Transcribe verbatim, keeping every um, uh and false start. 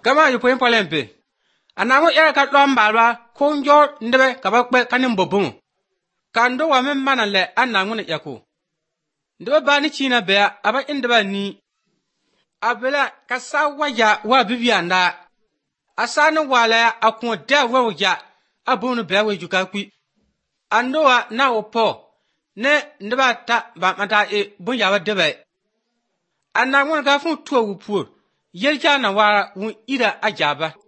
Gama yu poyin polempe. Anango era ka lom balwa konjo ndebe kabakpe kanin bobungu. Kando wa men manale anango ne yako. Ndebe bani china bea aba indeba ni. Abela kasa waya wa bibianda. Asana wala akun da waja abunu bea wejuka kwi. Ando wa na opo ne ndeba ta ba mata e bunya wa debe. Anango ga fun tuwa wupuo. Yelja na wara wun ira ajaba.